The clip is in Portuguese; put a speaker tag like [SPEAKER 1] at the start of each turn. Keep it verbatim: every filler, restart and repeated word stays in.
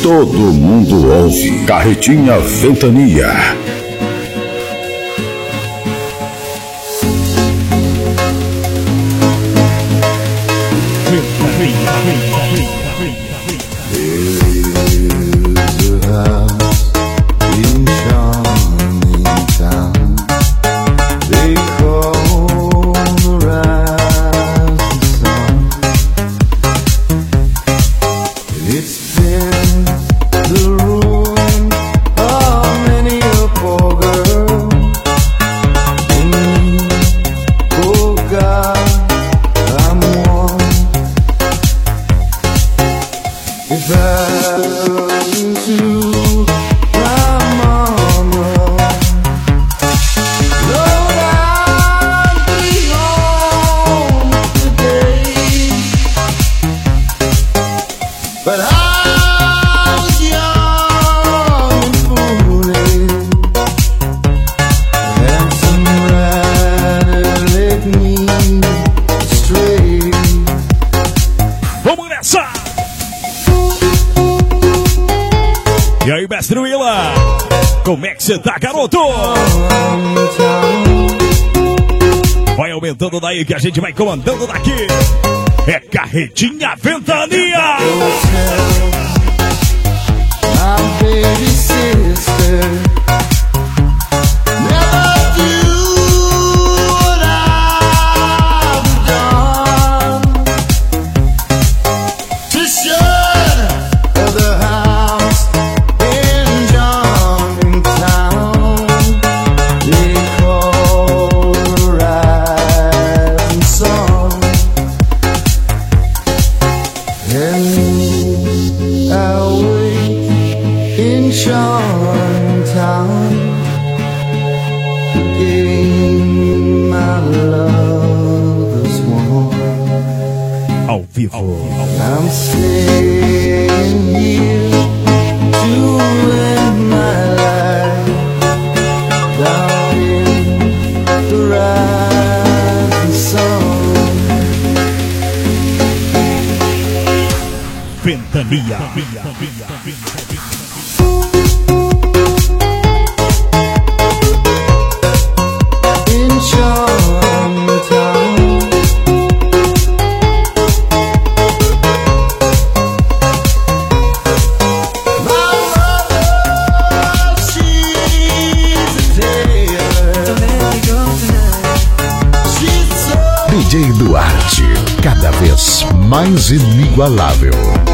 [SPEAKER 1] todo mundo ouve. Carretinha Ventania.
[SPEAKER 2] E aí, mestre Willa, como é que você tá, garoto? Vai aumentando daí que a gente vai comandando daqui. É Carretinha Ventania. Ao vivo.
[SPEAKER 3] I'm staying here to end my life down in the rising sun.
[SPEAKER 2] Ventania.
[SPEAKER 3] In Charmtown.
[SPEAKER 1] D J Duarte, cada vez mais inigualável.